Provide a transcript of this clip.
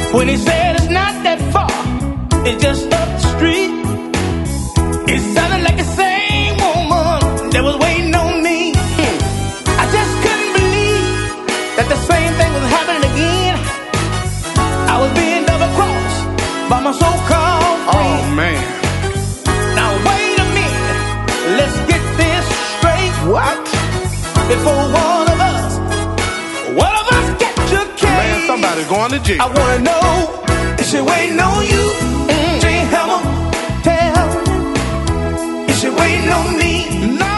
When he said it's not that far, it's just up the street. It sounded like the same woman that was waiting on me. I just couldn't believe that the same thing was happening again. I was being double-crossed by my so-called friend. Oh, man. Now, wait a minute. Let's get this straight. What? Before one of us catch a case. Man, somebody's going to jail. I want to know, is she waiting on you? J. Hammer, tell me. Is she waiting on me? No.